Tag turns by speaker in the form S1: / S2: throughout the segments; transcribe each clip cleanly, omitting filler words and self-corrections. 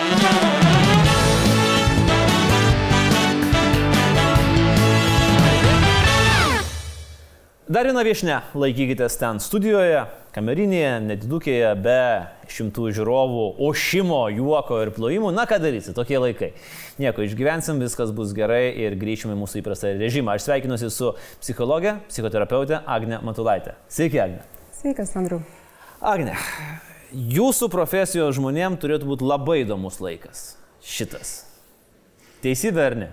S1: Dar viena viešnia, laikykitės ten studijoje, kamerinėje, nedidukėje, be šimtų žiūrovų, ošimo, juoko ir plojimų. Na, ką darysi, tokie laikai. Nieko, išgyvensim, viskas bus gerai ir grįšime į mūsų įprastą režimą. Aš sveikinuosi su psichologė, psichoterapeutė Agnė Matulaitė. Sveiki, Agnė.
S2: Sveikas, Andriu.
S1: Agnė, jūsų profesijos žmonėms turėtų būti labai įdomus laikas. Šitas. Teisybė ar ne?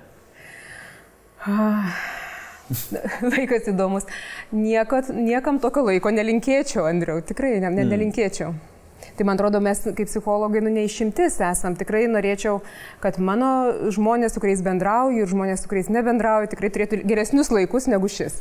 S2: Laikas įdomus. Niekam tokio laiko nelinkėčiau, Andriau. Tikrai nelinkėčiau. Tai man atrodo, mes kaip psichologai neišimtis esam. Tikrai norėčiau, kad mano žmonės, su kuriais bendrauju ir žmonės, su kuriais nebendrauju, tikrai turėtų geresnius laikus negu šis.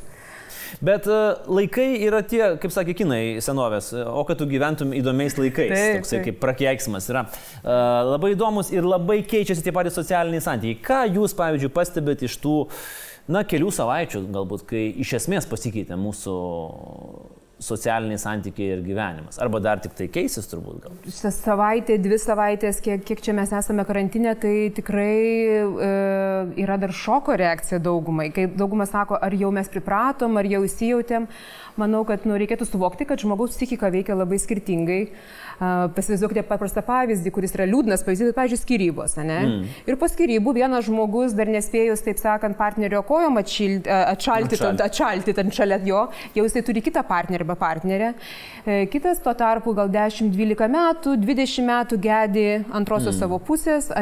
S1: Bet laikai yra tie, kaip sakė kinai senovės, o kad tu gyventum įdomiais laikais, toksai kaip prakeiksmas yra. Labai įdomus ir labai keičiasi tie patys socialiniai santykiai. Ką jūs, pavyzdžiui, pastebėt iš tų, kelių savaičių galbūt, kai iš esmės pasikeitė mūsų socialiniai santykiai ir gyvenimas? Arba dar tik tai keisis turbūt gal?
S2: Šią savaitę, 2 savaitės, kiek čia mes esame karantine, tai tikrai yra dar šoko reakcija daugumai. Kai dauguma sako, ar jau mes pripratom, ar jau įsijautėm, manau, kad reikėtų suvokti, kad žmogaus psichika veikia labai skirtingai. Pasivaizduokite paprastą pavyzdį, kuris yra liūdnas pavyzdys, pavyzdžiui, skyrybos. Ir po skyrybų vienas žmogus, dar nespėjus, taip sakant, partnerio kojom atšalti ant šalia jo, jau jisai turi kitą partnerį arba partnerę. Kitas tuo tarpu gal 10-12 metų, 20 metų gedi antrosios savo pusės,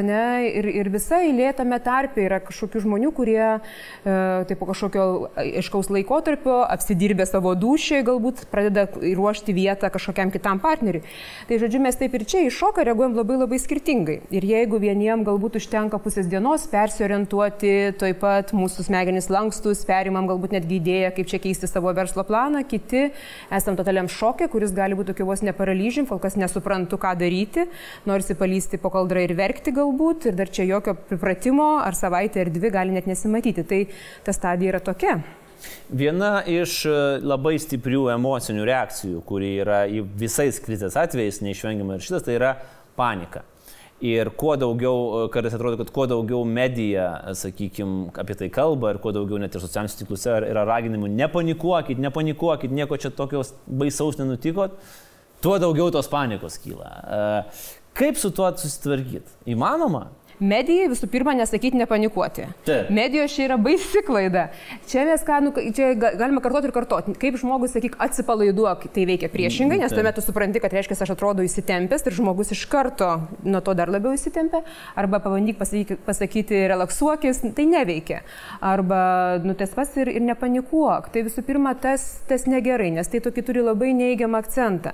S2: ir visa eilė tame tarpe yra kažkokių žmonių, kurie taip po kažkokio aiškaus laikotarpio apsidirbę savo dūšiai galbūt pradeda ruošti vietą kažkokiam kitam partneriui. Tai žodžiu, mes taip ir čia į šoką reaguojam labai skirtingai. Ir jeigu vieniem galbūt užtenka pusės dienos persiorientuoti, taip pat mūsų smegenys lankstus, perimam galbūt netgi idėją, kaip čia keisti savo verslo planą, kiti esam totaliam šokė, kuris gali būti tokiu vos neparalyžium, kol kas nesuprantu, ką daryti, norisi palysti po kaldrą ir verkti galbūt, ir dar čia jokio pripratimo, ar savaitę ar 2 gali net nesimatyti. Tai ta stadija yra tokia.
S1: Viena iš labai stiprių emocinių reakcijų, kuri yra visais krizės atvejais neišvengiama ir šitas, tai yra panika. Ir kuo daugiau, kartais atrodo, kad kuo daugiau medija, sakykime, apie tai kalba ir kuo daugiau net ir socialiniuose tinkluose yra raginimų nepanikuokit, nieko čia tokios baisaus nenutiko, tuo daugiau tos panikos kyla. Kaip su tuo susitvarkyti? Įmanoma?
S2: Medijai visų pirma nesakyti nepanikuoti. Medijos čia yra baisi klaida. Čia mes čia galime kartoti ir kartoti. Kaip žmogus, sakyk, atsipalaiduok, tai veikia priešingai, nes tuomet tu supranti, kad reiškia, aš atrodo įsitempęs ir žmogus iš karto nuo to dar labiau įsitempia. Arba pabandyk pasakyti relaksuokis, tai neveikia. Arba tas pats ir nepanikuok. Tai visų pirma tas negerai, nes tai tokį turi labai neigiamą akcentą.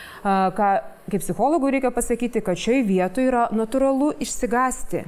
S2: Kaip psichologui reikia pasakyti, kad šioje vietoje yra natūralu išsigąsti.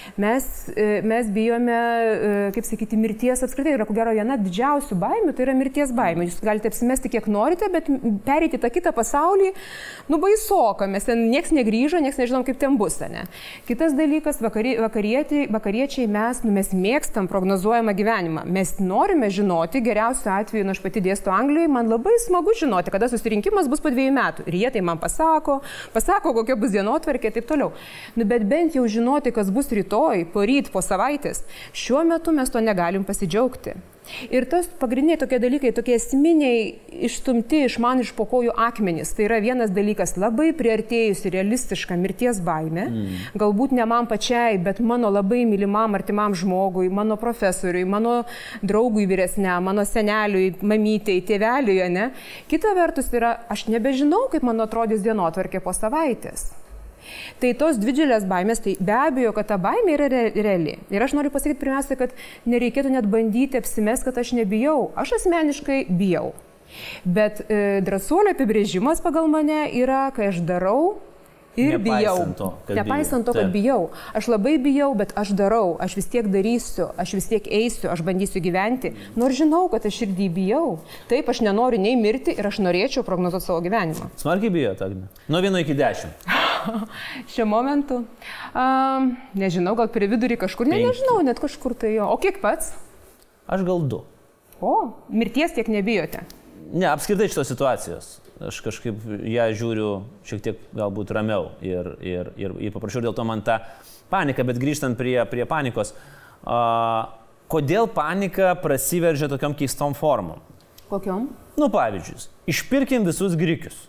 S2: Mes bijome, kaip sakyti, mirties apskritai. Yra, ko gero, viena didžiausių baimių, tai yra mirties baimė. Jūs galite apsimesti kiek norite, bet pereiti tą kitą pasaulį, baisoka, mes ten nieks negrįžo, nieks nežinom, kaip ten bus. Kitas dalykas, vakariečiai mes mėgstam prognozuojamą gyvenimą. Mes norime žinoti, geriausiu atveju, aš pati dėstu Anglijoje, man labai smagu žinoti, kada susirinkimas bus po 2 metų. Ir jie tai man pasako, kokia bus dienotvarkė ir taip toliau. Bet bent jau žinoti, kas bus rytoj, poryt, po savaitės, šiuo metu mes to negalim pasidžiaugti. Ir tas pagrindiniai tokie dalykai, tokie esminiai išstumti iš man iš po kojų akmenys. Tai yra vienas dalykas, labai priartėjusi realistiška mirties baimė, galbūt ne man pačiai, bet mano labai mylimam, artimam žmogui, mano profesoriui, mano draugui vyresniam, mano seneliui, mamytei, tėveliui, Kita vertus yra, aš nebežinau, kaip man atrodys dienotvarkė po savaitės. Tai tos didžiulės baimės, tai be abejo, kad ta baimė yra reali. Ir aš noriu pasakyti pirmiausia, kad nereikėtų net bandyti apsimesti, kad aš nebijau. Aš asmeniškai bijau. Bet drąsuolio apibrėžimas pagal mane yra, kai aš darau ir bijau. Nepaisant to, kad bijau. Aš labai bijau, bet aš darau. Aš vis tiek darysiu, aš vis tiek eisiu, aš bandysiu gyventi. Nors žinau, kad aš širdį bijau. Taip, aš nenoriu nei mirti ir aš norėčiau prognozuoti savo gyvenimą.
S1: Smarkiai bijot, Agne? Nuo 1 iki 10.
S2: Šiuo momentu, nežinau, gal prie vidurį kažkur, nežinau, net kažkur tai jo. O kiek pats?
S1: Aš gal 2.
S2: O, mirties tiek nebijote?
S1: Ne, apskritai šitos situacijos. Aš kažkaip ją žiūriu šiek tiek galbūt ramiau ir paprašiau dėl to man tą paniką, bet grįžtant prie panikos. Kodėl panika prasiveržia tokiom keistom formom?
S2: Kokiom?
S1: Nu, pavyzdžiui, išpirkim visus grikius.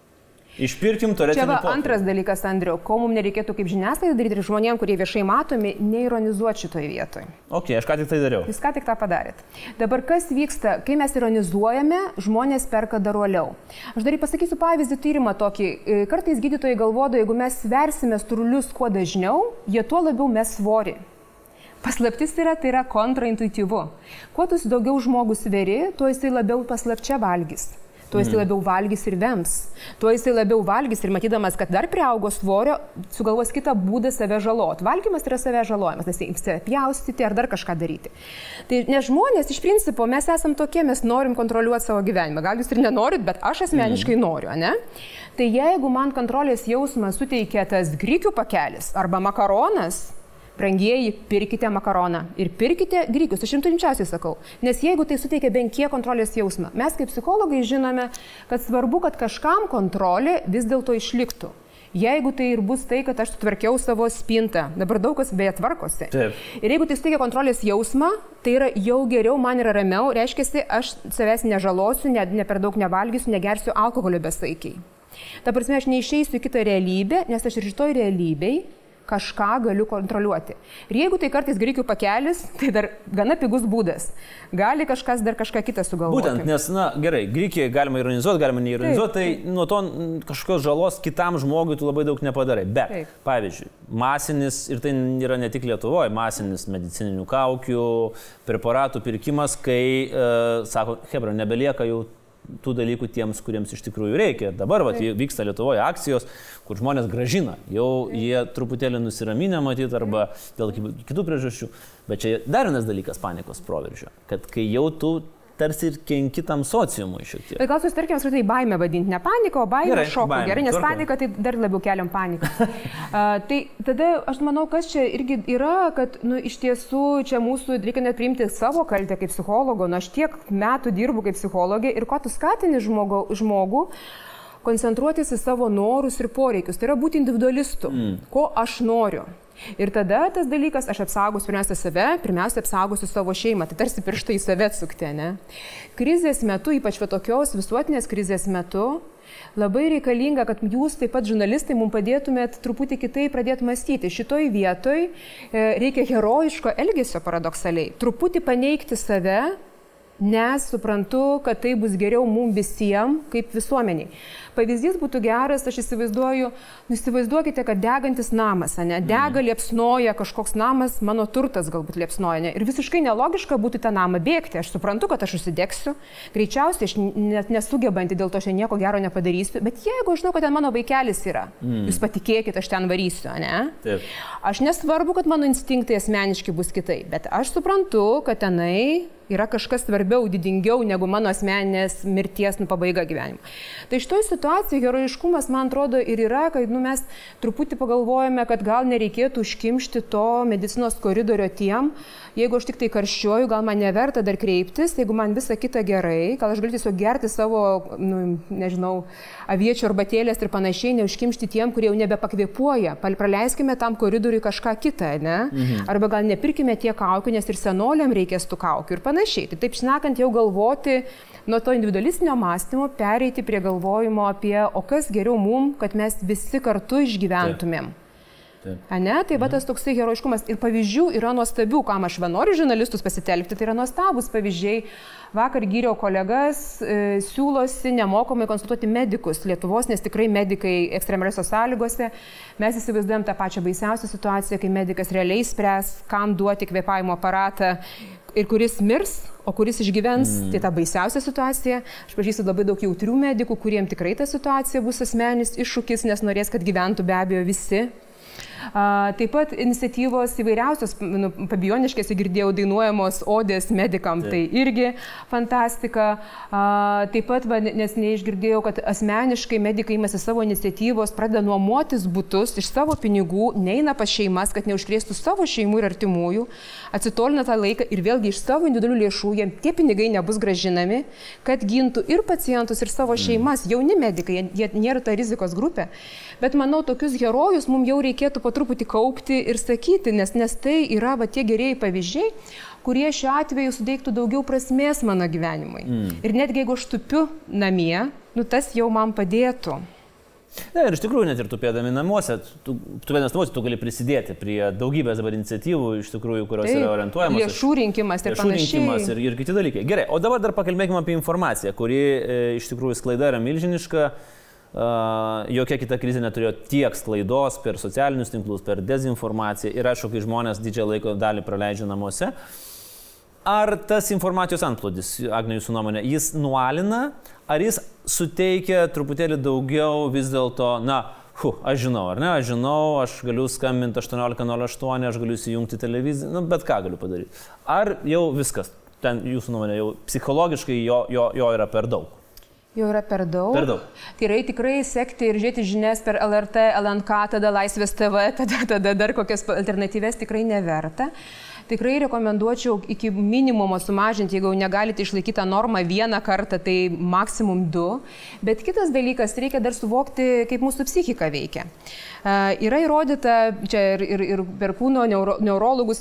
S1: Išpirkim turėti.
S2: Čia va antras dalykas, Andriau, ko mums nereikėtų kaip žiniasklaidai daryti ir žmonėm, kurie viešai matomi, neironizuoti šitoje vietoje.
S1: Ok, aš ką tik tai dariau.
S2: Jūs ką tik tą padarėt. Dabar kas vyksta, kai mes ironizuojame, žmonės perka dar uoliau. Aš dar pasakysiu pavyzdį tyrimą tokį. Kartais gydytojai galvodo, jeigu mes sversime strulius kuo dažniau, jie tuo labiau mes svorį. Paslaptis tai yra kontraintuityvu. Kuo tu daugiau žmogus sveri, tuo jisai labiau paslapčia valgys. Tuo jisai labiau valgys ir vems. Tuo jisai labiau valgys ir matydamas, kad dar priaugo svorio, sugalvos kitą būdą save žalot. Valgymas yra save žalojimas, nes save pjaustyti ar dar kažką daryti. Tai nes žmonės, iš principo, mes esam tokie, mes norim kontroliuoti savo gyvenimą. Gal jūs ir nenorit, bet aš asmeniškai noriu, ne? Tai jeigu man kontrolės jausmą suteikia tas grikių pakelis arba makaronas, brangieji, pirkite makaroną ir pirkite grikius, aš jums rimčiausiai sakau. Nes jeigu tai suteikia bent kiek kontrolės jausmą, mes kaip psichologai žinome, kad svarbu, kad kažkam kontrolė vis dėlto išliktų. Jeigu tai ir bus tai, kad aš sutvarkiau savo spintą, dabar daug kas beje tvarkosi. Taip. Ir jeigu tai suteikia kontrolės jausmą, tai yra jau geriau, man yra ramiau, reiškia, aš savęs nežalosiu, ne per daug nevalgysiu, negersiu alkoholio besaikiai. Ta prasme, aš neišeisiu į kitą realybę, nes aš ir šitoj realybėj kažką galiu kontroliuoti. Ir jeigu tai kartais grikių pakelis, tai dar gana pigus būdas. Gali kažkas dar kažką kitą sugalvoti.
S1: Būtent, nes, na, gerai, grikiai galima ironizuoti, galima neironizuoti, tai nuo to kažkokios žalos kitam žmogui tu labai daug nepadarai. Bet, pavyzdžiui, masinis, ir tai yra ne tik Lietuvoje, masinis medicininių kaukių, preparatų pirkimas, kai, sako, hebra, nebelieka jau tų dalykų tiems, kuriems iš tikrųjų reikia. Ir dabar vyksta Lietuvoje akcijos, kur žmonės grąžina. Jau jie truputėlį nusiraminę matyti arba dėl kitų priežasčių. Bet čia dar vienas dalykas panikos proveržio, kad kai jau tu tarsi ir kenki tam sociumui šiek tiek.
S2: Bet gal susitarkime apskritai baimę vadinti, ne paniką, o baimę šoką. Gerai, nes panika tai dar labiau keliam paniką. Tai tada aš manau, kas čia irgi yra, kad iš tiesų čia mūsų reikia net priimti savo kaltę kaip psichologo. Aš tiek metų dirbu kaip psichologė ir ko tu skatini žmogų koncentruotis į savo norus ir poreikius. Tai yra būti individualistu. Ko aš noriu. Ir tada tas dalykas, aš apsaugosiu pirmiausia save, pirmiausia apsaugosiu savo šeimą. Tai tarsi pirštai į save atsukti, ne? Krizės metu, ypač tokios visuotinės krizės metu, labai reikalinga, kad jūs taip pat žurnalistai mums padėtumėt truputį kitaip pradėti mąstyti. Šitoj vietoj reikia herojiško elgesio paradoksaliai. Truputį paneigti save, nes suprantu, kad tai bus geriau mums visiems kaip visuomeniai. Pavyzdys būtų geras, aš įsivaizduoju, įsivaizduokite, kad degantis namas, ne, dega, liepsnoja kažkoks namas, mano turtas galbūt liepsnoja, ne, ir visiškai nelogiška būtų tą namą bėgti. Aš suprantu, kad aš užsidegsiu, greičiausiai aš net nesugebanti, dėl to aš nieko gero nepadarysiu, bet jeigu aš žinau, kad ten mano vaikelis yra, jūs patikėkit, aš ten varysiu, ne? Taip. Aš nesvarbu, kad mano instinktai asmeniški bus kitaip, bet aš suprantu, kad tenai yra kažkas svarbiau, didingiau negu mano asmeninės mirties pabaiga gyvenimo. Tai šitoj situacijai herojiškumas, man atrodo, ir yra, kad mes truputį pagalvojame, kad gal nereikėtų užkimšti to medicinos koridorio tiem, jeigu aš tik tai karščiuoju, gal man neverta dar kreiptis, jeigu man visa kita gerai, gal aš galiu tiesiog gerti savo, nežinau, aviečių arbatėlės ir panašiai, neužkimšti tiem, kurie jau nebepakvėpuoja. Praleiskime tam koridoriui kažką kitą, ne? Arba gal nepirkime tiek kaukių, nes ir senoliam reikės tų kaukių ir panašiai. Tai taip šnekant jau galvoti nuo to individualistinio mąstymo, pereiti prie galvojimo apie, o kas geriau mum, kad mes visi kartu išgyventumėm. Ne? Tai va tas toksai herojiškumas. Ir pavyzdžių yra nuostabių, kam aš noriu žurnalistus pasitelkti, tai yra nuostabus pavyzdžiai. Vakar gyriau kolegas, siūlosi nemokamai konsultuoti medikus Lietuvos, nes tikrai medikai ekstremaliose sąlygose. Mes įsivaizduojam tą pačią baisiausią situaciją, kai medikas realiai spręs, kam duoti kvėpavimo aparatą ir kuris mirs, o kuris išgyvens. Tai ta baisiausia situacija. Aš pažįstu labai daug jautrių medikų, kuriem tikrai ta situacija bus asmenis iššūkis, nes norės, kad gyventų be abejo visi. Taip pat iniciatyvos įvairiausios, pabijoniškėse girdėjau dainuojamos odės medikam, tai irgi fantastika. Taip pat, nes neišgirdėjau, kad asmeniškai medikai imasi savo iniciatyvos, pradeda nuomotis butus iš savo pinigų, neina pas šeimas, kad neužkrėstų savo šeimų ir artimųjų, atsitolina tą laiką ir vėlgi iš savo individualių lėšų, jiems tie pinigai nebus gražinami, kad gintų ir pacientus, ir savo šeimas. Jauni medikai, jie nėra ta rizikos grupė. Bet manau, tokius herojus mums jau reikėtų po truputį kaupti ir sakyti, nes tai yra tie gerieji pavyzdžiai, kurie šiuo atveju suteiktų daugiau prasmės mano gyvenimui. Ir netgi jeigu aš tupiu namie, tas jau man padėtų.
S1: Ne, ir iš tikrųjų, net ir tupėdami namuose, tu gali prisidėti prie daugybės dabar iniciatyvų, iš tikrųjų, kurios yra orientuojamos.
S2: Lėšų rinkimas ir panašiai.
S1: Lėšų rinkimas ir kiti dalykai. Gerai, o dabar dar pakalbėkime apie informaciją, kuri iš tikrųjų sklaida yra milžiniška. Jokia kita krizė neturėjo tiek sklaidos per socialinius tinklus, per dezinformaciją ir aišku, kai žmonės didžiąją laiko dalį praleidžia namuose. Ar tas informacijos antplūdis, Agne, jūsų nuomonė, jis nualina, ar jis suteikia truputėlį daugiau vis dėlto, aš žinau, ar ne, aš galiu skambinti 1808, aš galiu įsijungti televiziją, bet ką galiu padaryti. Ar jau viskas, ten jūsų nuomonė, jau psichologiškai jo yra per daug?
S2: Jau yra per daug. Tai yra tikrai sekti ir žiūrėti žinias per LRT, LNK, tada Laisvės TV, tada dar kokias alternatyves tikrai neverta. Tikrai rekomenduočiau iki minimumo sumažinti, jeigu negalite išlaikyti tą normą vieną kartą, tai maksimum 2. Bet kitas dalykas, reikia dar suvokti, kaip mūsų psichika veikia. Yra įrodyta, čia ir per kūno neurologus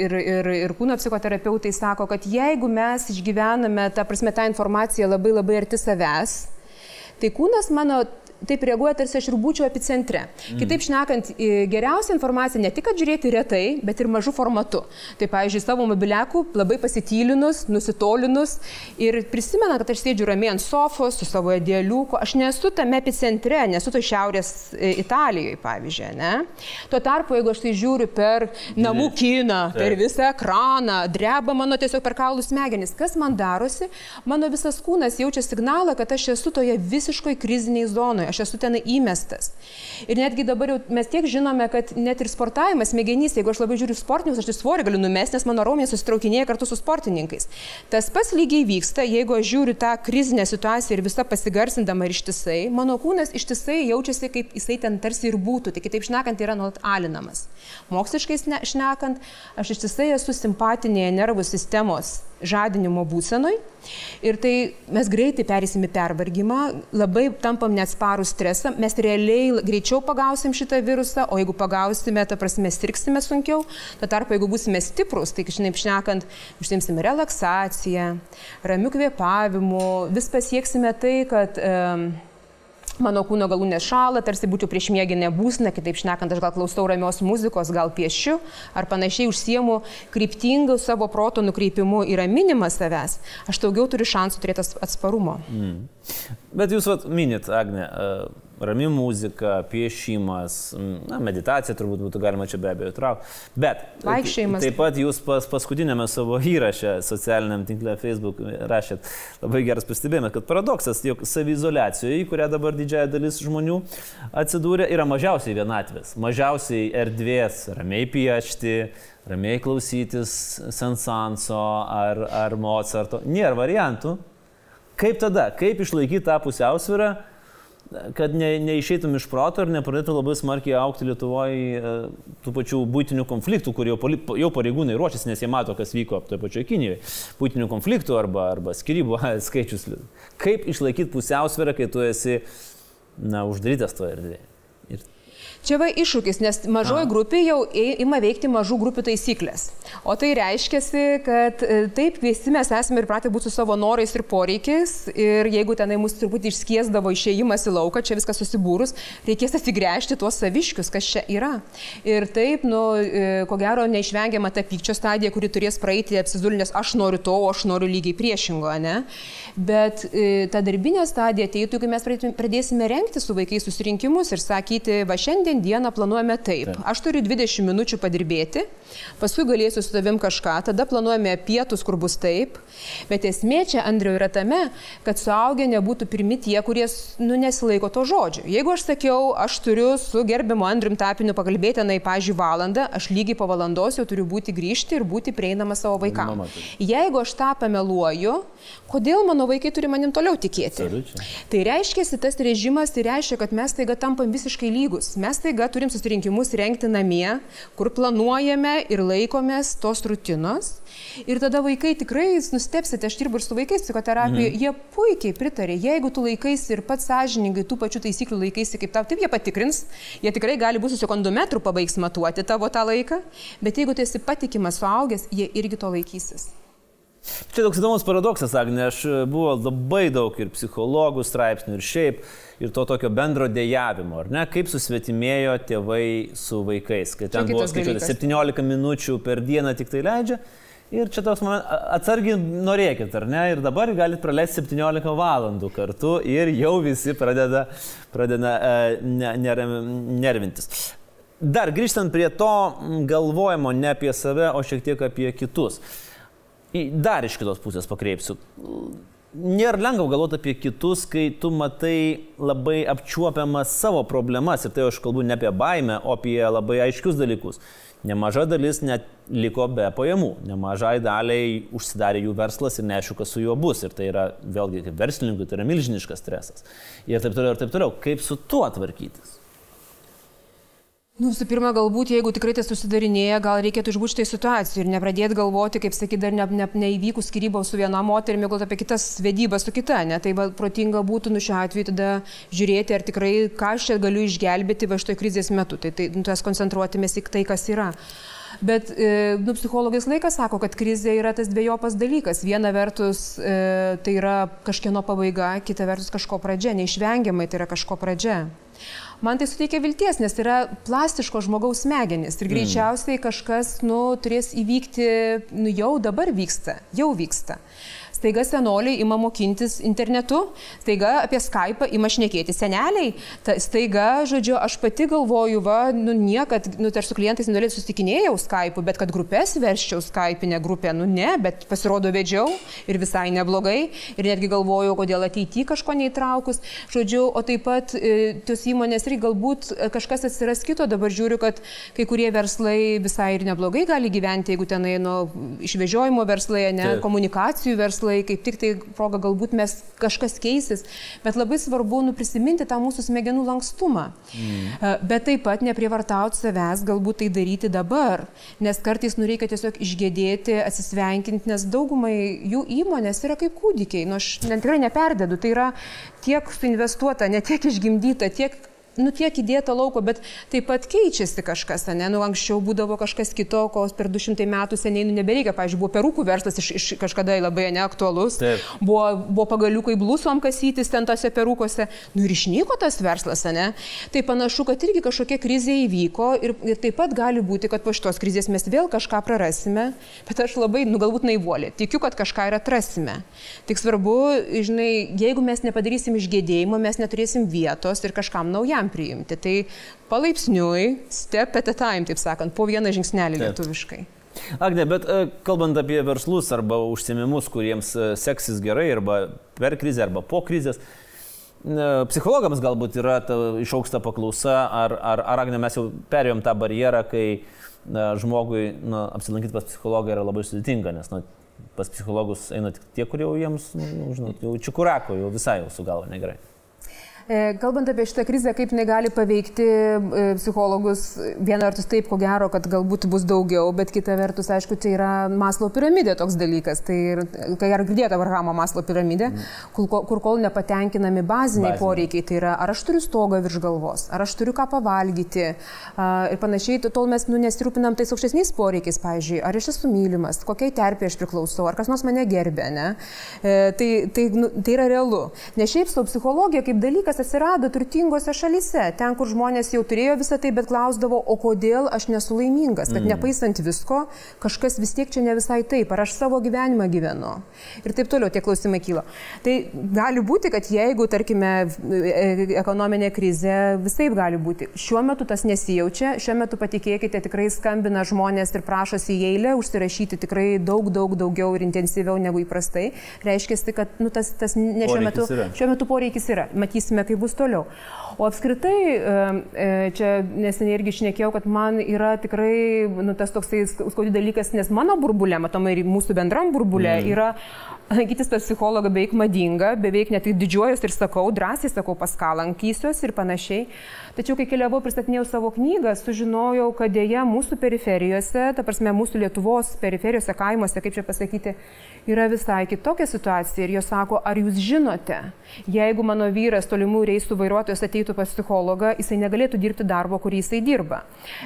S2: ir kūno psichoterapeutai sako, kad jeigu mes išgyvename tą informaciją labai arti savęs, tai kūnas mano taip reaguoja, tarsi aš ir būčiau epicentre. Kitaip šnekant, geriausia informacija ne tik, kad žiūrėti retai, bet ir mažu formatu. Tai, pavyzdžiui, savo mobiliakų labai pasitylinus, nusitolinus ir prisimena, kad aš sėdžiu ramiai ant sofos su savo idealiuku. Aš nesu tame epicentre, nesu to šiaurės Italijoje, pavyzdžiui, ne? Tuo tarpu, jeigu aš tai žiūriu per namų kiną, per visą ekraną, dreba mano tiesiog per kaulų smegenis, kas man darosi, mano visas kūnas jaučia signalą, kad aš esu toje visiškai kriziniai zonoje. Aš esu ten įmestas. Ir netgi dabar jau mes tiek žinome, kad net ir sportavimas, smegenys, jeigu aš labai žiūriu sportininkus, aš tai svorį galiu numesti, nes mano raumenys susitraukinėja kartu su sportininkais. Tas pats lygiai vyksta, jeigu aš žiūriu tą krizinę situaciją ir visą pasigarsindama ir ištisai, mano kūnas ištisai jaučiasi, kaip jisai ten tarsi ir būtų, tai kitaip šnekant yra nuolat alinamas. Moksliškai šnekant, aš ištisai esu simpatinėje nervų sistemos žadinimo būsenoj ir tai mes greitai perėsim į pervargimą, labai tampam neatsparūs stresą, mes realiai greičiau pagausim šitą virusą, o jeigu pagausime, ta prasme, sirgsime sunkiau, tuo tarpu, jeigu būsime stiprus, tai žinai, šnekant, užsiimsime relaksaciją, ramiu kvėpavimu, vis pasieksime tai, kad mano kūno galūnės šąla, tarsi būčiau priešmieginė būsena, kitaip šnekant, aš gal klausau ramios muzikos, gal piešiu, ar panašiai užsiemu kryptingų savo proto nukreipimu į raminimą savęs, aš daugiau turiu šansų turėti atsparumo.
S1: Bet jūs minit, Agne, rami muzika, piešimas, meditacija turbūt būtų galima čia be abejo traukti. Bet taip pat jūs paskutinėme savo įraše socialiniam tinkle Facebook rašėt labai geras pastebėjimas, kad paradoksas, jog saviizoliacijoje, į kurią dabar didžiąją dalis žmonių atsidūrė, yra mažiausiai vienatvės, mažiausiai erdvės, ramiai piešti, ramiai klausytis Sensanso ar Mozarto. Nėra variantų. Kaip tada? Kaip išlaikyti tą pusiausvyrą, kad neišeitum iš proto ir nepradėtų labai smarkiai augti Lietuvoje tų pačių būtinių konfliktų, kur jau pareigūnai ruošiasi, nes jie mato, kas vyko toje pačioje Kinijoje. Būtinių konfliktų arba skyrybų skaičius. Kaip išlaikyti pusiausvyrą, kai tu esi uždarytas toje erdvėje?
S2: Čia va iššūkis, nes mažoji grupė jau ima veikti mažų grupių taisyklės. O tai reiškia, kad taip, visi mes esame ir pratę būti su savo norais ir poreikiais. Ir jeigu tenai mūsų truputį išskiesdavo išėjimas į lauką, čia viskas susibūrus, reikės atsigręžti tuos saviškius, kas čia yra. Ir taip, ko gero, neišvengiama ta pykčio stadija, kuri turės praeiti apsizulinės, aš noriu to, o aš noriu lygiai priešingo, ne? Bet ta darbinė stadija ateitų, kai mes pradėsime rengti su vaikais susirinkimus ir sakyti, va šiandien dieną planuojame taip. Aš turiu 20 minučių padirbėti, paskui galėsiu su tavim kažką, tada planuojame pietus, kur bus taip. Bet esmė čia, Andriau, yra tame, kad suaugę nebūtų pirmi tie, kurie nesilaiko to žodžio. Jeigu aš sakiau, aš turiu su gerbiamu Andrium Tapiniu pakalbėti, pavyzdžiui, valandą, aš lygiai po valandos jau turiu grįžti ir būti prieinama savo vaikams. Jeigu aš tą pameluoju, kodėl mano vaikai turi manim toliau tikėti? Tai reiškia, tas režimas tai reiškia, kad mes taiga tampam visiškai lygus. Mes taiga turim susirinkimus rengti namie, kur planuojame ir laikomės tos rutinos. Ir tada vaikai tikrai, nustepsite, aš dirbu ir su vaikais psichoterapijoje, jie puikiai pritarė. Jeigu tu laikaisi ir pats sąžiningai tų pačių taisyklių laikaisi kaip tau, taip jie patikrins, jie tikrai gali būti su sekundometru pabaigs matuoti tavo tą laiką, bet jeigu tu esi patikimas suaugęs, jie irgi to laikysis.
S1: Čia toks įdomus paradoksas, Agne, aš buvo labai daug ir psichologų straipsnių ir šiaip, ir to tokio bendro dejavimo, ar ne, kaip susvetimėjo tėvai su vaikais, kai ten buvo skaičiuoti 17 minučių per dieną tik tai leidžia, ir čia toks man atsargiai norėkit, ar ne, ir dabar galit praleisti 17 valandų kartu ir jau visi pradeda nervintis. Dar grįžtant prie to galvojimo ne apie save, o šiek tiek apie kitus. Dar iš kitos pusės pakreipsiu. Nėra lengva galvoti apie kitus, kai tu matai labai apčiuopiamas savo problemas. Ir tai aš kalbu ne apie baimę, o apie labai aiškius dalykus. Nemaža dalis net liko be pajamų. Nemažai daliai užsidarė jų verslas ir neaišku, kas su juo bus. Ir tai yra, vėlgi, kaip verslininkui, tai yra milžiniškas stresas. Ir taip toliau, ir taip toliau. Kaip su tuo tvarkytis?
S2: Visų pirma, galbūt, jeigu tikrai tai susidarinėja, gal reikėtų išbūti štai situacijų ir nepradėti galvoti, kaip sakyti, dar neįvykus skyrybos su viena moterimi, galbūt apie kitas vedybas su kita, ne? Tai protinga būtų šiuo atveju tada žiūrėti, ar tikrai ką aš čia galiu išgelbėti va šitoj krizės metu, tai koncentruotimės į tai, kas yra. Bet psichologai laikas sako, kad krizė yra tas dviejopas dalykas. Viena vertus tai yra kažkieno pabaiga, kita vertus kažko pradžia, neišvengiamai tai yra kažko pradžia. Man tai suteikia vilties, nes tai yra plastiško žmogaus smegenys ir greičiausiai kažkas turės įvykti, jau dabar vyksta, jau vyksta. Staiga senoliai ima mokintis internetu, staiga apie Skype'ą ima šnekėti seneliai, staiga, žodžiu, aš pati galvoju, niekad, aš su klientais nenorėtų susitikinėjau Skype'u, bet kad grupės verščiau Skype'inę grupę, ne, bet pasirodo vedžiau ir visai neblogai ir netgi galvoju, kodėl ateityje kažko neįtraukus, žodžiu, o taip pat tos įmonės ir galbūt kažkas atsiras kito, dabar žiūriu, kad kai kurie verslai visai ir neblogai gali gyventi, jeigu tenai išvežiojimo verslai, ne, komunikacijų verslai, kaip tik tai proga galbūt mes kažkas keisis, bet labai svarbu prisiminti tą mūsų smegenų lankstumą. Bet taip pat neprievartauti savęs, galbūt tai daryti dabar, nes kartais reikia tiesiog išgėdėti, atsisveikinti, nes daugumai jų įmonės yra kaip kūdikiai, aš tikrai neperdedu, tai yra tiek suinvestuota, ne tiek išgimdyta, tiek įdėta lauko, bet taip pat keičiasi kažkas, ne? Anksčiau būdavo kažkas kito, ko per 200 metų seniai nebereikia. Pavyzdžiui, buvo perukų verslas iš kažkada labai neaktualus, buvo pagaliukai blusom kasytis ten tose perukose, ir išnyko tas verslas, ne? Tai panašu, kad irgi kažkokia krizė įvyko ir taip pat gali būti, kad po šitos krizės mes vėl kažką prarasime, bet aš labai, galbūt naivuolė, tikiu, kad kažką ir atrasime. Tik svarbu, žinai, jeigu mes nepadarysim išgėdėjimo, mes neturėsim vietos ir kažkam naujam priimti. Tai palaipsniui, step at a time, taip sakant, po vieną žingsnelį lietuviškai.
S1: Agne, bet kalbant apie verslus arba užsiėmimus, kuriems seksis gerai arba per krizę arba po krizės, psichologams galbūt yra išauksta paklausa, ar Agne, mes jau perėjom tą barjerą, kai žmogui apsilankyti pas psichologą yra labai sudėtinga, nes pas psichologus eina tik tie, kurie jau jiems, jau čikurako, jau visai jau su galva negerai.
S2: Kalbant apie šitą krizę, kaip jinai gali paveikti psichologus, viena vertus taip, ko gero, kad galbūt bus daugiau, bet kita vertus, aišku, tai yra Maslow piramidė toks dalykas. Tai kai ar girdėjote Abrahamo Maslow piramidę, kur kol nepatenkinami baziniai poreikiai, tai yra ar aš turiu stogą virš galvos, ar aš turiu ką pavalgyti ir panašiai, tol mes nesirūpinam tais aukštesniais poreikiais, pavyzdžiui, ar aš esu mylimas, kokiai terpė aš priklausau, ar kas nors mane gerbė, ne? Tai yra realu. Ne šiaip sau psichologija kaip dalykas dalykas atsirado turtingose šalyse, ten, kur žmonės jau turėjo visą tai, bet klausdavo, o kodėl aš nesu laimingas, kad nepaisant visko, kažkas vis tiek čia ne visai taip, ar aš savo gyvenimą gyvenu. Ir taip toliau tie klausimai kyla. Tai gali būti, kad jeigu, tarkime, ekonominė krizė, visai gali būti. Šiuo metu tas nesijaučia, šiuo metu patikėkite, tikrai skambina žmonės ir prašosi į eilę užsirašyti tikrai daugiau ir intensyviau negu įprastai. Reiškia, kad tas ne šiuo metu poreikis yra. Matysime, kaip bus toliau. O apskritai, čia neseniai irgi šnekėjau, kad man yra tikrai tas toksai skaudi dalykas, nes mano burbulė, matomai ir mūsų bendram burbulė, yra lankytis pas psichologą beveik madinga, beveik net didžiuojuos ir sakau, drąsiai sakau, pas ką lankysiuos ir panašiai. Tačiau, kai keliavau, pristatinėjau savo knygą, sužinojau, kad dėja mūsų periferijose, ta prasme mūsų Lietuvos periferijose, kaimuose, kaip čia pasakyti, yra visai kitokia situacija. Ir jos sako, ar jūs žinote, jeigu mano vyras tolimų reisų vairuotojas ateitų pas psichologą, jisai negalėtų dirbti darbo, kurį jisai dirba.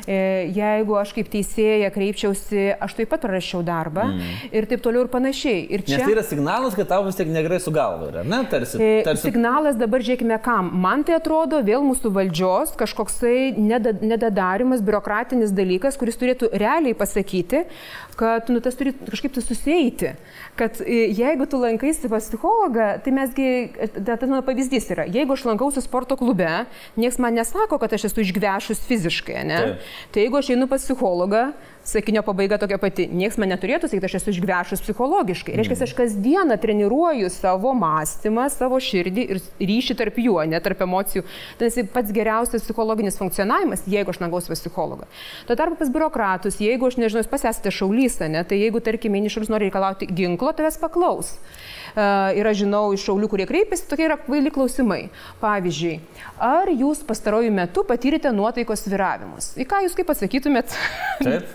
S2: Jeigu aš kaip teisėja kreipčiausi, aš taip pat prarasčiau darbą ir taip toliau ir panašiai. Ir čia... Nes
S1: tai yra signalas, kad tau vis tiek negerai su galva yra, ne? Tarsi...
S2: Signalas dabar, žiūrėkime, kam. Man tai atrodo vėl mūsų valdžios kažkoksai nedadarimas, biurokratinis dalykas, kuris turėtų realiai pasakyti, kad tas turi kažkaip tai susieiti. Kad jeigu tu lankaisi pas psichologą, tai mesgi, tas mano pavyzdys yra, jeigu aš lankausi sporto klube, niekas man nesako, kad aš esu išgvešus fiziškai, ne? Tai jeigu aš einu pas psichologą, sakinio pabaiga tokia pati, niekas man neturėtų sakyti, aš esu išgvešus psichologiškai. Reiškia, aš kasdieną treniruoju savo mąstymą, savo širdį ir ryšį tarp jų, ne tarp emocijų. Tai pats geriausias psichologinis funkcionavimas, jeigu aš lankausi pas psichologą. Tuo tarpu pas biurokratus, jeigu aš nežinau, jūs pas esate šaulys, ne, tai jeigu, tarkime, eini šaulys nori reikalauti ginklo, tavęs paklaus. Ir aš žinau iš šaulių, kurie kreipiasi, tokie yra kvaili klausimai. Pavyzdžiui, ar jūs pastarojų metu patyrėte nuotaikos svyravimus? Į ką jūs kaip atsakytumėt?
S1: Taip.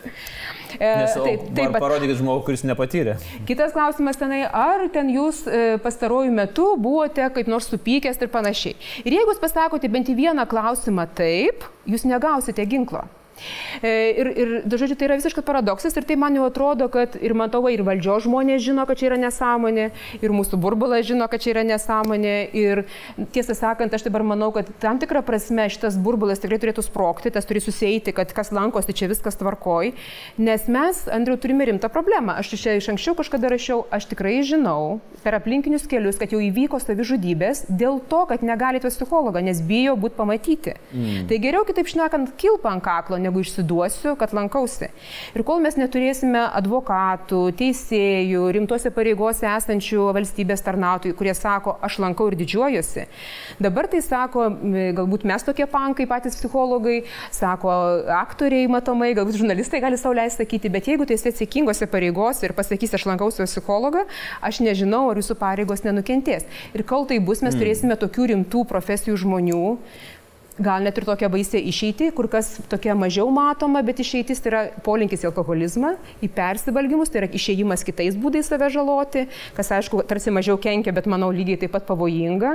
S1: Taip, parodykit žmogų, kuris nepatyrė.
S2: Kitas klausimas tenai, ar ten jūs pastarojų metu buvote kaip nors supykęs ir panašiai. Ir jeigu jūs pasakote bent į vieną klausimą taip, jūs negausite ginklo. Ir žodžiu, tai yra visiškas paradoksas ir tai man jau atrodo, kad ir matau, ir valdžios žmonės žino, kad čia yra nesąmonė, ir mūsų burbulas žino, kad čia yra nesąmonė. Ir tiesą sakant, aš dabar manau, kad tam tikrą prasme šitas burbulas tikrai turėtų sprogti, tas turi susieiti, kad kas lankosi, čia viskas tvarkoj. Nes mes, Andriau, turime rimtą problemą. Aš čia iš anksčiau kažkada rašiau, aš tikrai žinau per aplinkinius kelius, kad jau įvyko savižudybės dėl to, kad negalite pas psichologą, nes bijo būti pamatyti. Tai geriau, kitaip šnekant, kilpa ant kaklo, negu išsiduosiu, kad lankausi. Ir kol mes neturėsime advokatų, teisėjų, rimtose pareigose esančių valstybės tarnautojų, kurie sako, aš lankau ir didžiuojuosi. Dabar tai sako, galbūt mes tokie pankai, patys psichologai, sako aktoriai matomai, galbūt žurnalistai gali sau leisti sakyti, bet jeigu tai esi atsakingose pareigose ir pasakys, aš lankausi psichologą, aš nežinau, ar jūsų pareigos nenukentės. Ir kol tai bus, mes turėsime tokių rimtų profesijų žmonių, gal net ir tokia baisė išeitį, kur kas tokia mažiau matoma, bet išeitis tai yra polinkis į alkoholizmą, į persivalgymus, tai yra išėjimas kitais būdais save žaloti, kas aišku tarsi mažiau kenkia, bet manau lygiai taip pat pavojinga.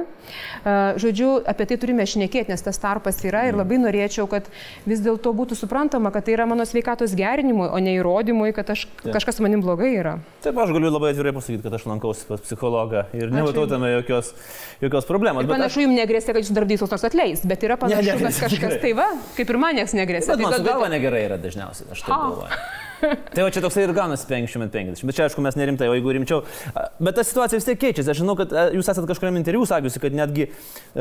S2: Žodžiu, apie tai turime šnekėti, nes tas tarpas yra ir labai norėčiau, kad vis dėlto būtų suprantama, kad tai yra mano sveikatos gerinimui, o ne įrodymui, kad kažkas manim blogai yra.
S1: Taip, aš galiu labai atvirai pasakyti, kad aš lankausi pas psichologą ir nematau tame jokios problemos.
S2: Ir panašu, jums negrėsia, kad jūs darbdys nors atleis, bet yra kažkas tai va, kaip ir man nieks negrėsia.
S1: Bet man su galva negerai yra dažniausiai, aš taip galvoju. Tai va čia toksai ir gaunasi 50-50, bet čia aišku mes nerimtai, o jeigu rimčiau. Bet ta situacija vis tiek keičiasi. Aš žinau, kad jūs esate kažkuriam interviu sakiusi, kad netgi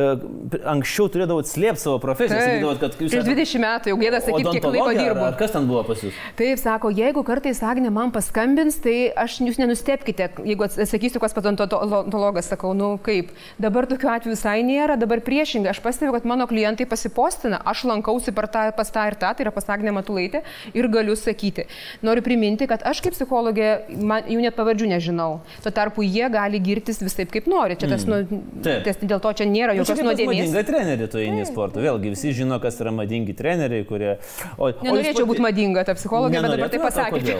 S1: anksčiau turėdavot slėpti savo profesiją. Sakydavot, kad jūs...
S2: Prieš 20 metų jau gėda sakyti, kiek laiko dirbu.
S1: Kas ten buvo pas jūs?
S2: Taip, sako, jeigu kartais Agnė man paskambins, tai jūs nenustebkite, jeigu atsakysiu, kas odontologas, sakau, nu kaip. Dabar tokiu atveju visai nėra, dabar priešingai. Aš pastebiu, kad mano klientai pasipostina, aš lankausi pas tą ir tą, tai yra pas Agnę Matulaitę ir galiu sakyti. Noriu priminti, kad aš kaip psichologė, jų net pavardžių nežinau. Tuo tarpu jie gali girtis visaip kaip nori. Čia dėl to čia nėra jokios nuodėmės.
S1: Madinga treneriai tu eini į sportą. Vėlgi visi žino, kas yra madingi treneriai, kurie...
S2: Nenorėčiau būti madinga ta psichologė, bet dabar tai pasakėte.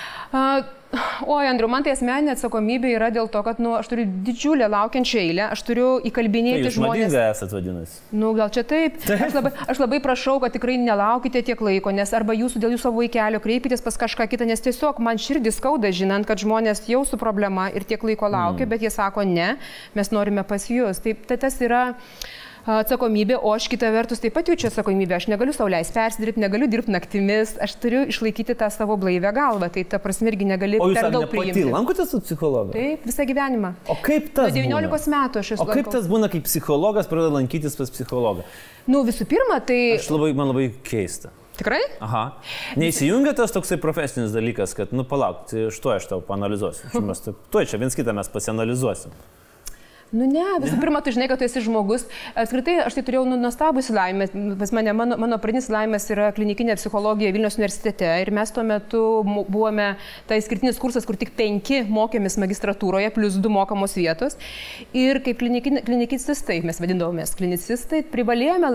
S2: Oi, Andriu, man tai asmeninė atsakomybė yra dėl to, kad aš turiu didžiulę laukiančią eilę, aš turiu įkalbinėti žmonės.
S1: Madinga esat vadinasi.
S2: Gal čia taip. Aš labai prašau, kad tikrai nelaukite tiek laiko, nes arba jūs dėl jūsų vaikelio kreipitės pas kažką kitą, nes tiesiog man širdį skauda, žinant, kad žmonės jau su problema ir tiek laiko laukia, bet jie sako, ne, mes norime pas jūs. Tai tas yra... atsakomybė, o aš kita vertus taip pat jaučiu atsakomybę. Aš negaliu sau leisti persidirbti, negaliu dirbti naktimis, aš turiu išlaikyti tą savo blaivę galvą. Tai ta prasme irgi negali per daug priimti.
S1: O jūs lankotės su psichologu?
S2: Taip, visą gyvenimą.
S1: O kaip tas?
S2: Nuo 19 metų aš esu.
S1: O kaip tas būna, kai psichologas pradeda lankytis pas psichologą?
S2: Nu, visų pirma, tai...
S1: Man labai keista.
S2: Tikrai?
S1: Aha. Neįsijungia tas toksai profesinis dalykas, kad, nu palauk, tai aš tau paanalizuosiu. Tuoj čia viens kitą mes pasianalizuosim.
S2: Nu ne, visų pirma, tu žinai, kad tu esi žmogus. Apskritai, aš tai turėjau nuostabų išsilavinimą. Pas mane, mano pradinis išsilavinimas yra klinikinė psichologija Vilniaus universitete. Ir mes tuo metu buvome, tai išskirtinis kursas, kur tik 5 mokėmės magistratūroje, plus 2 mokamos vietos. Ir kaip klinicistai, mes vadindavomės klinicistai, privalėjome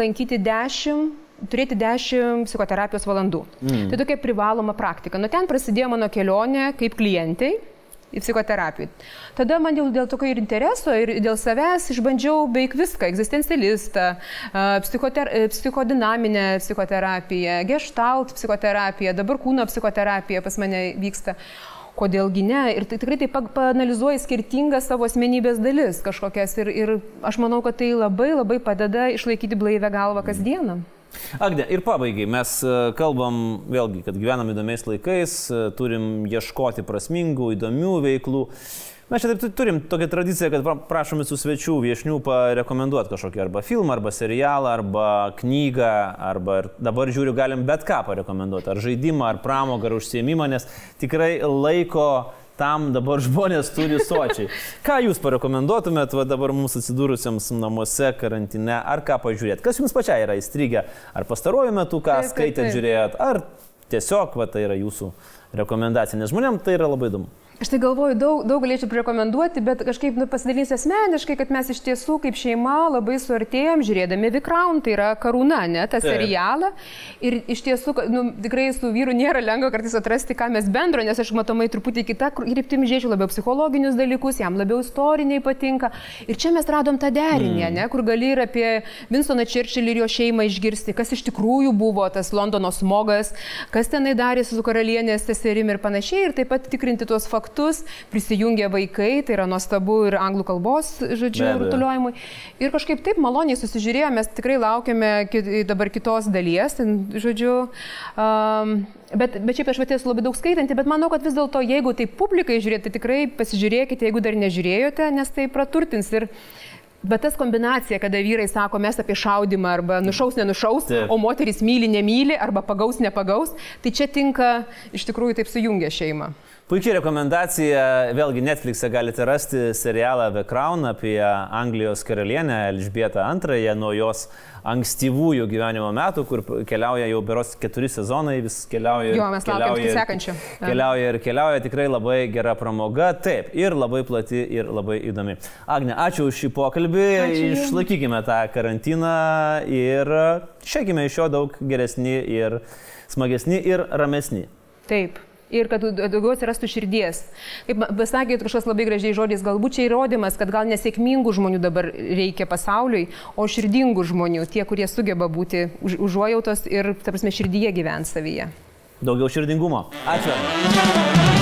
S2: turėti 10 psichoterapijos valandų. Tai tokia privaloma praktika. Nuo ten prasidėjo mano kelionė kaip klientai į psichoterapiją. Tada man jau dėl tokio ir intereso, ir dėl savęs išbandžiau beveik viską. Egzistencialistą, psichodinaminę psichoterapiją, gestalt psichoterapiją, dabar kūno psichoterapija pas mane vyksta. Kodėlgi ne? Ir tikrai taip paanalizuoji skirtingas savo asmenybės dalis kažkokias. Ir aš manau, kad tai labai labai padeda išlaikyti blaivę galvą kasdieną.
S1: Agne, ir pabaigai, mes kalbam vėlgi, kad gyvenam įdomiais laikais, turim ieškoti prasmingų, įdomių veiklų. Mes čia taip turim tokią tradiciją, kad prašom visų svečių, viešnių parekomenduoti kažkokį arba filmą, arba serialą, arba knygą, arba dabar žiūriu, galim bet ką parekomenduoti, ar žaidimą, ar pramogą, ar užsiėmimą, nes tikrai laiko tam dabar žmonės turi sočiai. Ką jūs parekomenduotumėt dabar mums atsidūrusiems namuose, karantine, ar ką pažiūrėt? Kas jums pačiai yra įstrigę? Ar pastaruoju metu ką skaitėt, žiūrėjot, ar tiesiog tai yra jūsų rekomendacija? Nes žmonėms tai yra labai įdomu.
S2: Aš tai galvoju, daug galėčiau rekomenduoti, bet kažkaip pasidalysiu asmeniškai, kad mes iš tiesų kaip šeima labai suartėjom žiūrėdami The Crown, tai yra Karūna, ne, tą serialą. Ir iš tiesų, tikrai su vyru nėra lengva kartais atrasti, ką mes bendro, nes aš matomai truputį kitą kryptim žiūrėčiau, labiau psichologinius dalykus, jam labiau istoriniai patinka. Ir čia mes radom tą derinį, ne, kur gali ir apie Winstoną Churchillį ir jo šeimą išgirsti, kas iš tikrųjų buvo tas Londono smogas, kas tenai darė su karalienės seserim ir panašiai, ir taip pat tikrinti tuos faktus. Prisijungia vaikai, tai yra nuostabu ir anglų kalbos, žodžiu, rutuliojimui. Ir kažkaip taip maloniai susižiūrėjome, mes tikrai laukiame dabar kitos dalies, žodžiu. Bet šiaip aš esu labai daug skaitanti, bet manau, kad vis dėlto, jeigu tai publikai žiūrėti, tai tikrai pasižiūrėkite, jeigu dar nežiūrėjote, nes tai praturtins. Bet tas kombinacija, kada vyrai sako, mes apie šaudimą arba nušaus, nenušaus, o moteris myli, nemyli, arba pagaus, nepagaus, tai čia tinka, iš tikrųjų taip sujungia šeimą.
S1: Puikiai rekomendacija, vėlgi Netflix'e galite rasti serialą The Crown apie Anglijos karalienę Elžbietą II nuo jos ankstyvųjų gyvenimo metų, kur keliauja jau beros 4 sezonai, vis keliauja.
S2: Jo, mes laukiam tų sekančių.
S1: Keliauja, tikrai labai gera pramoga, taip, ir labai plati, ir labai įdomi. Agne, ačiū už šį pokalbį, išlaikykime tą karantiną ir išeikime iš jo daug geresni ir smagesni ir ramesni.
S2: Taip. Ir kad daugiau atsirastų širdies. Kaip pasakėt kažkas labai gražiai žodis, galbūt čia įrodymas, kad gal nesėkmingų žmonių dabar reikia pasauliui, o širdingų žmonių, tie, kurie sugeba būti užuojautos ir, ta prasme, širdyje gyventi savyje.
S1: Daugiau širdingumo. Ačiū.